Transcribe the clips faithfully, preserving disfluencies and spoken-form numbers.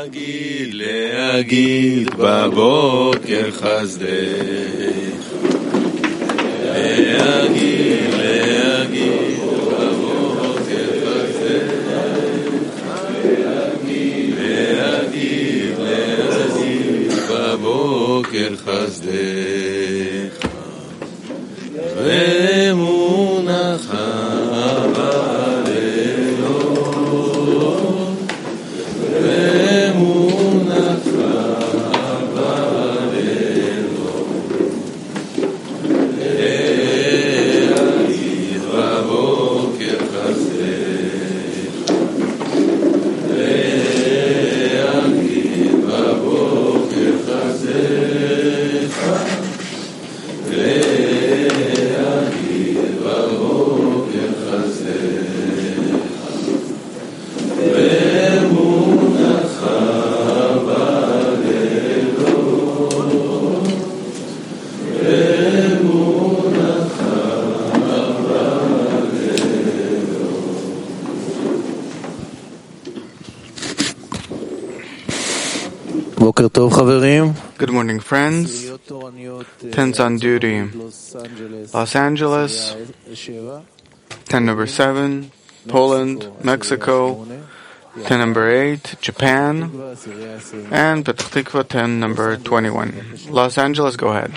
להגיד, להגיד בבוקר חסדך. להגיד, להגיד בבוקר חסדך. להגיד, להגיד, להגיד בבוקר חסדך. ואמונך בלילות, ואמונך בלילות, להגיד בבוקר חסדך, להגיד בבוקר חסדך, להגיד בבוקר חסדך, ואמונך בלילות, ואמונך בלילות. בוקר טוב חברים. Good morning, friends. Tens on duty. Los Angeles, ten number seven. Poland, Mexico, ten number eight. Japan, and Petah Tikva, ten number twenty-one. Los Angeles, go ahead.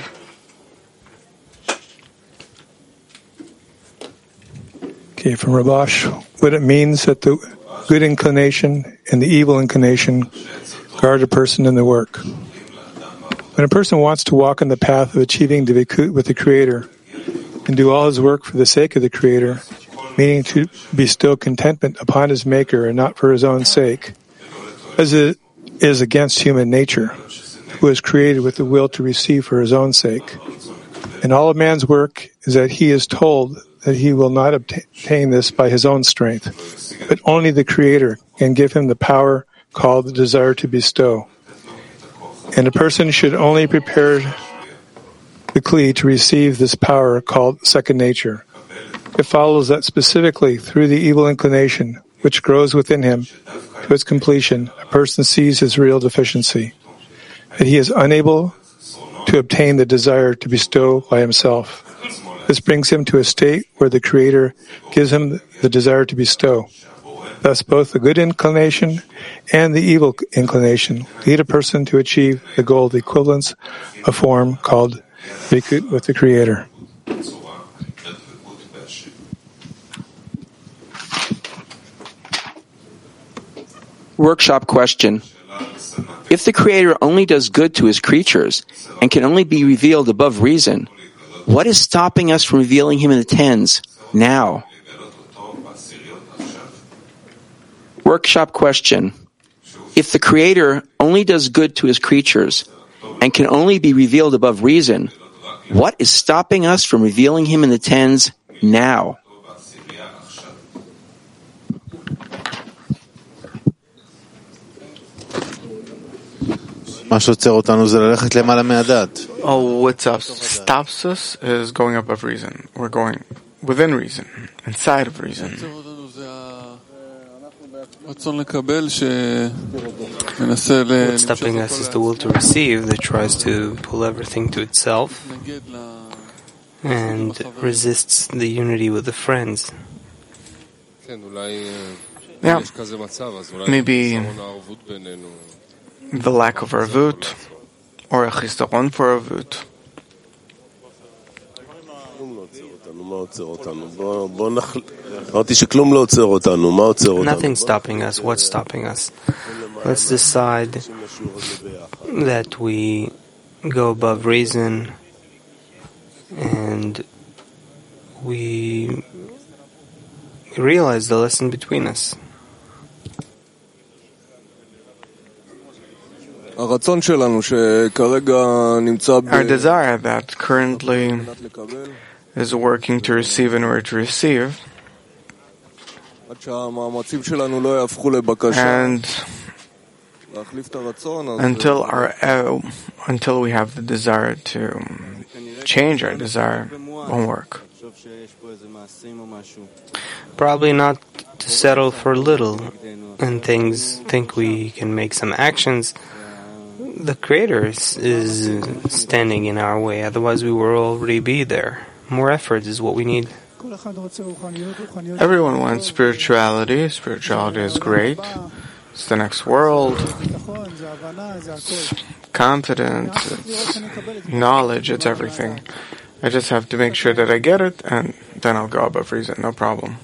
Okay, from Rabash, what it means that the good inclination and the evil inclination guard a person in the work. When a person wants to walk on the path of achieving Dvikut with the Creator and do all his work for the sake of the Creator, meaning to bestow contentment upon his Maker and not for his own sake, as it is against human nature, who is created with the will to receive for his own sake. And all of man's work is that he is told that he will not obtain this by his own strength, but only the Creator can give him the power called the desire to bestow. And a person should only prepare the Kli to receive this power called second nature. It follows that specifically through the evil inclination, which grows within him to its completion, a person sees his real deficiency, that he is unable to obtain the desire to bestow by himself. This brings him to a state where the Creator gives him the desire to bestow. Thus, both the good inclination and the evil inclination lead a person to achieve the goal of the equivalence of form called Dvikut with the Creator. Workshop question. If the Creator only does good to His creatures and can only be revealed above reason, what is stopping us from revealing Him in the tens now? Workshop question. If the Creator only does good to His creatures and can only be revealed above reason, what is stopping us from revealing Him in the tens now? Oh, what stops us is going above reason. We're going within reason, inside of reason. What's stopping us is the will to receive that tries to pull everything to itself and resists the unity with the friends. Yeah, maybe the lack of arvut or a chisaron for arvut. Nothing's stopping us. What's stopping us? Let's decide that we go above reason and we realize the lesson between us. Our desire that currently is working to receive in order to receive, and until our uh, until we have the desire to change our desire, won't work. Probably not to settle for little and things think we can make some actions, the Creator is, is standing in our way. Otherwise, we will already be there. More effort is what we need. Everyone wants spirituality. Spirituality is great. It's the next world. It's confidence. It's knowledge. It's everything. I just have to make sure that I get it, and then I'll go above reason. No problem.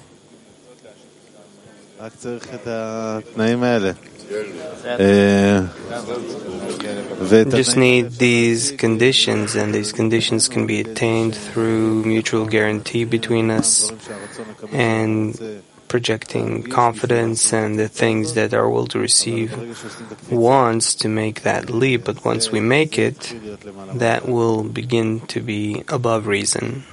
We just need these conditions, and these conditions can be attained through mutual guarantee between us and projecting confidence and the things that our will to receive wants to make that leap. But once we make it, that will begin to be above reason.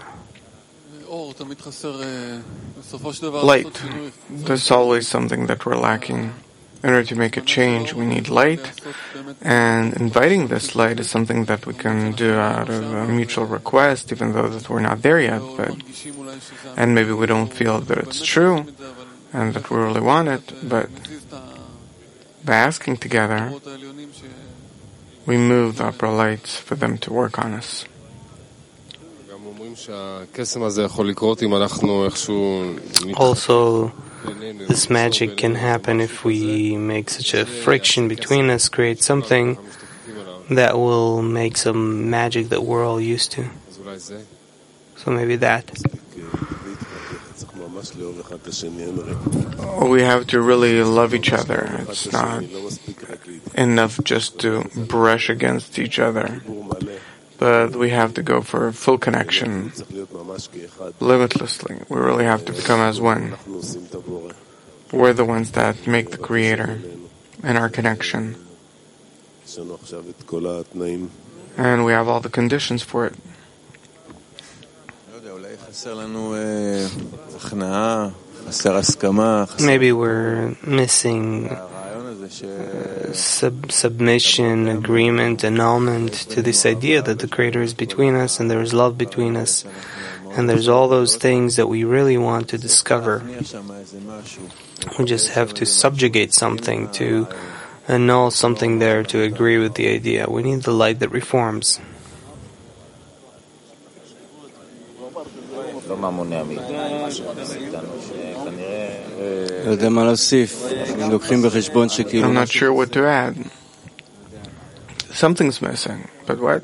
Light. There's always something that we're lacking. In order to make a change, we need light, and inviting this light is something that we can do out of a mutual request, even though that we're not there yet, but and maybe we don't feel that it's true, and that we really want it, but by asking together, we move the upper lights for them to work on us. Also, this magic can happen if we make such a friction between us, create something that will make some magic that we're all used to. So maybe that. We have to really love each other. It's not enough just to brush against each other, but we have to go for full connection, limitlessly. We really have to become as one. We're the ones that make the Creator in our connection. And we have all the conditions for it. Maybe we're missing uh, sub- submission, agreement, annulment to this idea that the Creator is between us and there is love between us. And there's all those things that we really want to discover. We just have to subjugate something, to annul something there, to agree with the idea. We need the light that reforms. I'm not sure what to add. Something's missing, but what?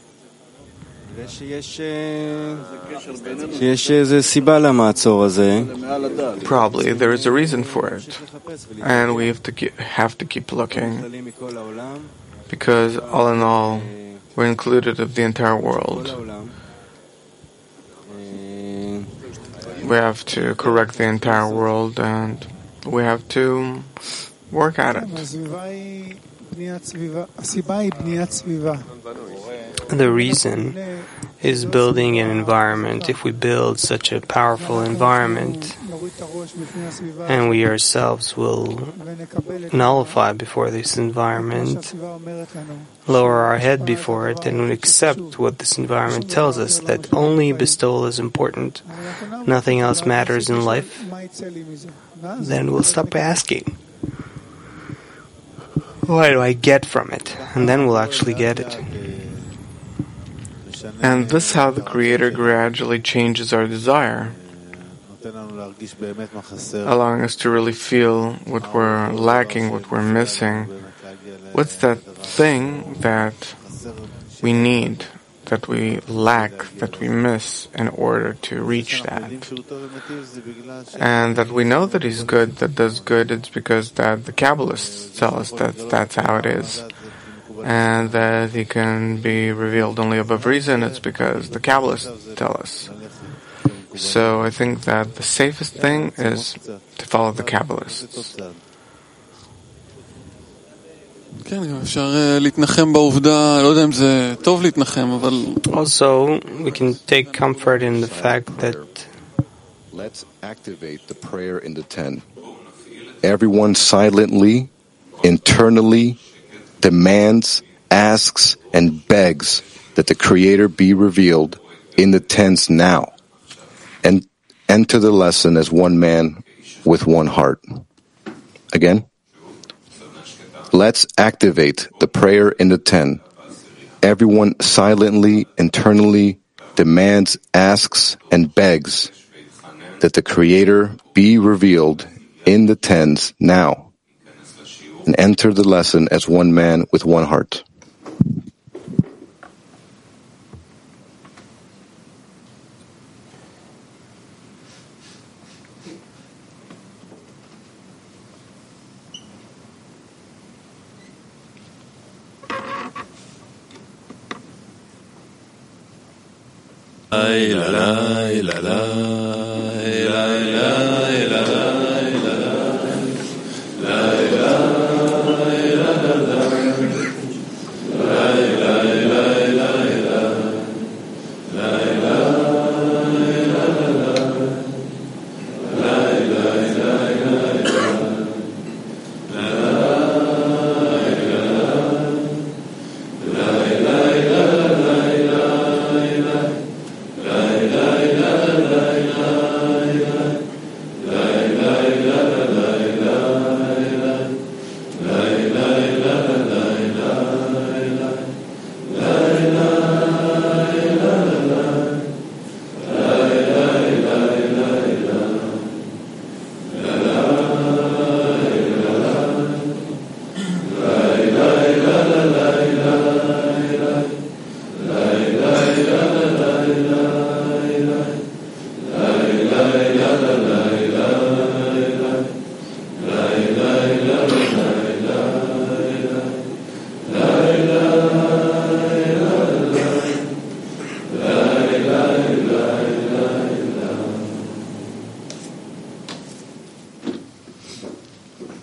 Probably there is a reason for it, and we have to keep, have to keep looking, because all in all, we're included of the entire world. We have to correct the entire world, and we have to work at it. The reason is building an environment. If we build such a powerful environment, and we ourselves will nullify before this environment, lower our head before it, and accept what this environment tells us, that only bestowal is important, nothing else matters in life, then we'll stop asking, what do I get from it? And then we'll actually get it. And this is how the Creator gradually changes our desire, allowing us to really feel what we're lacking, what we're missing. What's that thing that we need, that we lack, that we miss in order to reach that? And that we know that He's good, that does good, it's because that the Kabbalists tell us that that's how it is. And that He can be revealed only above reason, it's because the Kabbalists tell us. So I think that the safest thing is to follow the Kabbalists. Also, we can take comfort in the fact that let's activate the prayer in the ten. Everyone silently, internally, demands, asks, and begs that the Creator be revealed in the tens now. And enter the lesson as one man, with one heart. Again, let's activate the prayer in the ten. Everyone silently, internally demands, asks, and begs that the Creator be revealed in the tens now, and enter the lesson as one man with one heart. La la la la